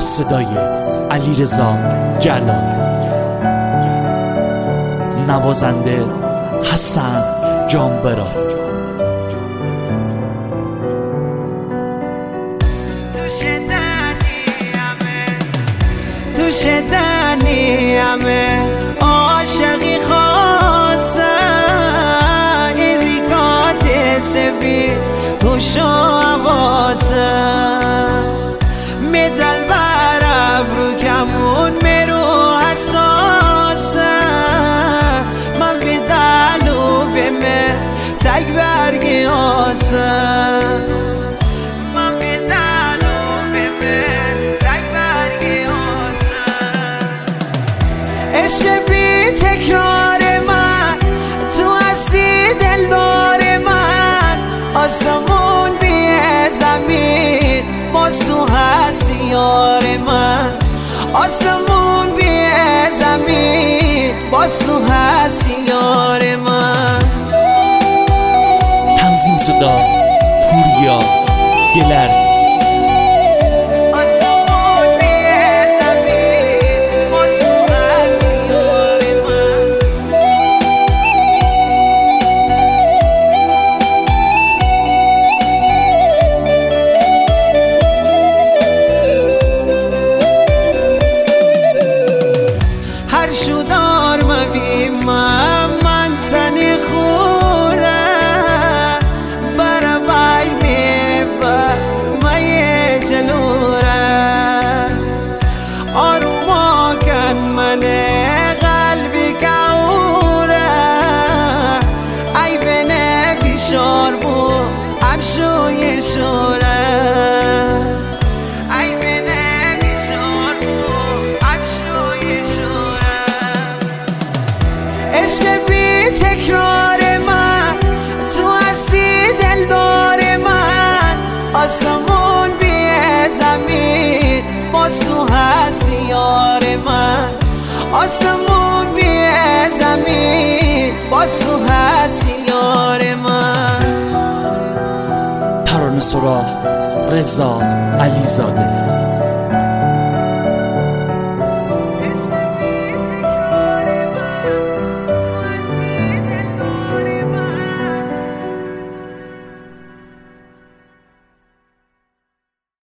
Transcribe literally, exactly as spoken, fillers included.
صدای علیرضا جلال، نوازنده حسن جانبرا. تو شدنی همه عاشقی خواستن، این ریکات سفید پوش و حواسن، میدل برف رو کمون میرو حساسن، من بیدلو بمه تک برگی آسن، من بیدلو بمه تک برگی آسن. عشق بی تکرار من، تو هستی دلدار من، آسمون بی زمین باز تو هستی یار من، آسمون بی زمین باز تو هستی یار من. تنظیم صدا پوریا گلردی. شدار مبی من من تن خوره برا بای می با مای جلوره، آروما کن من قلبی کعوره، ای بنه بیشار بو ابشوی شوره، ای بنه بیشار بو ابشوی شوره. عشق بی تکرار من، تو هستی دلدار من، آسمون بی زمین باز تو هستی یار من، آسمون بی زمین باز تو هستی یار من. ترانه سرا رضا علیزاده.